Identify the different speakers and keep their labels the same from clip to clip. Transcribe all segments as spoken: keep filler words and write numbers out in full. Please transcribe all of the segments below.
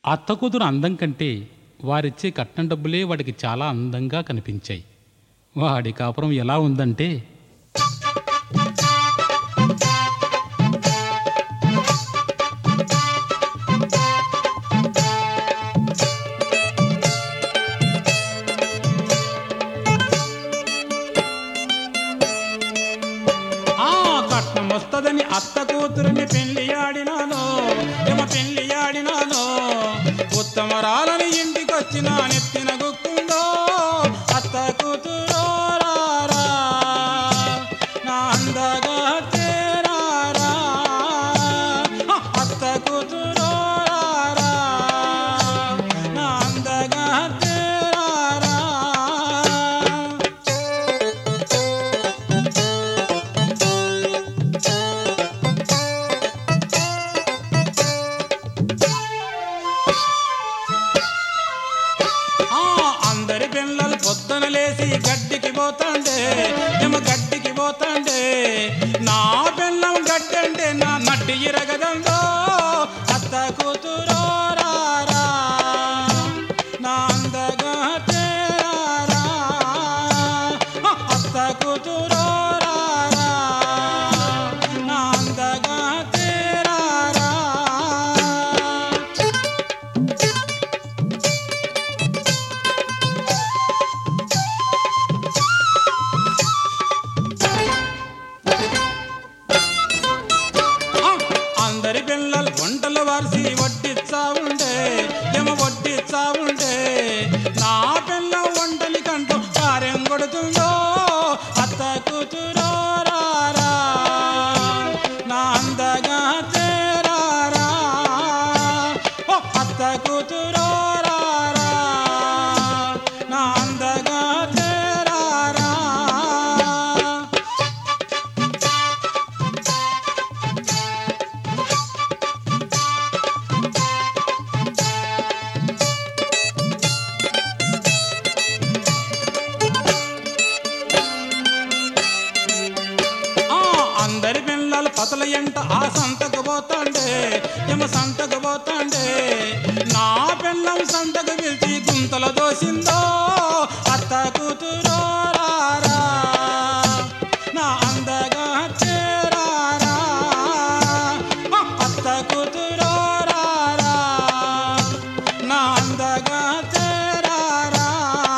Speaker 1: అత్త కూతురు అందం కంటే వారిచ్చే కట్నం డబ్బులే వాడికి చాలా అందంగా కనిపించాయి. వాడి కాపురం ఎలా ఉందంటే,
Speaker 2: ఆ కట్నం వస్తదని అత్త కూతురుని పెళ్లి ఆడినాను, ఎమ పెళ్లి ఆడినాను. ఉత్తమరాలని ఇంటికొచ్చిన నెత్తిన గుక్కుందో అత్త కూతురో రారా, నా అందగా చేరారా. అత్త కూతురో రారా, నా అందగా చేరారా. అందరి పిల్లలు పొద్దున లేసి గడ్డికి పోతాండే, ఎమ గడ్డికి పోతాండే. నా పిల్లం గడ్డి అంటే నా నడ్డి ఇరగదండో అత్త కూతురో రారా, నా అందగా చేరారా. అత్త కూతురో రారా, నా అందగా చేరారా. అందరి పిల్లలు వంటలు వారిసి వడ్డిచ్చా ఉండే, ఎమ వడ్డిచ్చా ఉండే. నా పిల్లం వంటలి కంటూ కార్యం కొడుతుందో అత్త కూతురో రారా, నా అందగా చేరారా. ఓ అత్త కూతురో రారా, నా అందగా చేరారా. ఆ అందరి పిల్లలు పతల ఎంట ఆ సంతకు పోతాండే, ఎమ సంతకు పోతాండే. నా పిల్లం సంతకు పిలిచి గుంతలు దోసిందో అత్త కూతురో రారా, నా అందగా చేరారా. అత్త కూతురో రారా, నా అందగా చేరారా.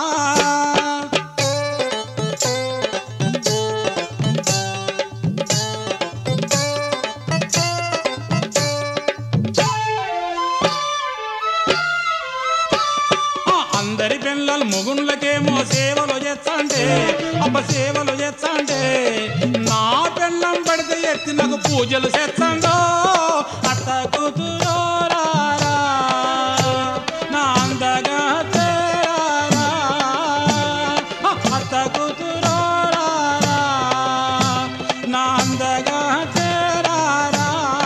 Speaker 2: అందరి పిల్లలు మొగుళ్ళకేమో సేవలు చేస్తాండే, అబ్బ సేవలు చేస్తాండే. నా పిల్లం పడితే ఎత్తి నాకు పూజలు చేస్తాండో అత్త కూతురో రారా, నా అందగా చేరారా. అత్త కూతురో రారా, నా అందగా చేరారా.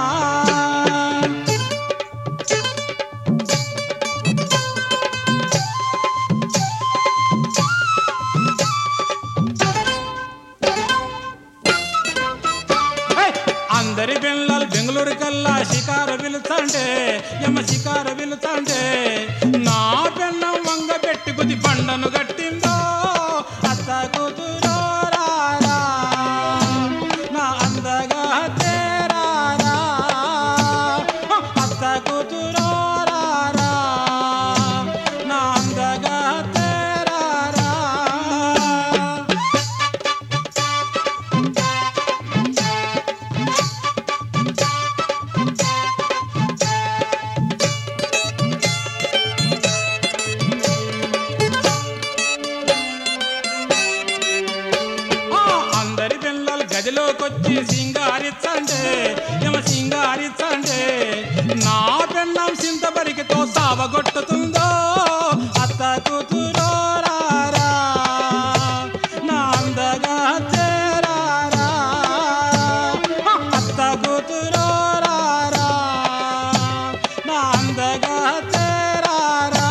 Speaker 2: అందరి పిల్లలు బెంగళూరు కల్లా షికారు పిలుతాండే, ఎమ షికారు పిలుతాండే. నా పిల్లం వంగ పెట్టుకుది పండను గట్టిందో అత్త కూతురో రారా, నా అందగా చేరారా. అత్త కూతురో రారా, నా అందగా చేరారా. అందరి పిల్లలు గదిలోకొచ్చి సింగారిచ్చండే, ఎమ సింగారిచ్చండే. నా పిల్లం సింత బరికితో సావగొట్టుతుందో అత్త కూతురో రారా, నా అందగా చేరారా. అత్త కూతురో రారా, నా అందగా చేరారా.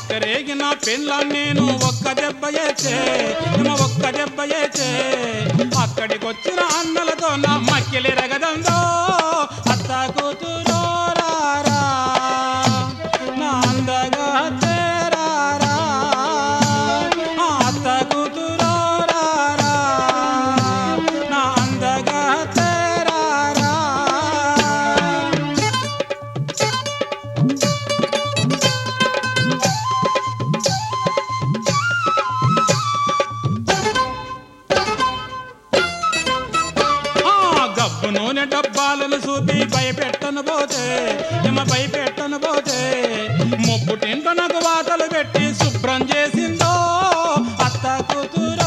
Speaker 2: మక్కరేగిన పెళ్ళ నేను ఒక్క దెబ్బ ఏచే ఏమ ఒక్క దెబ్బ ఏచే అక్కడికొచ్చిన అన్నలతో నా మక్కిలిరగదందో అత్త కూతురో రారా నా అందగా చేరారా ఆ అత్త కూతురో రారా నా అందగా చేరారా గబ్బు నూనె డబ్బాలను చూపి భయపెట్టను పోతే ఏమ భయపెట్టను పోతే ముప్పు తింటనకు వాతలు పెట్టి శుభ్రం చేసిందో అత్త కూతురు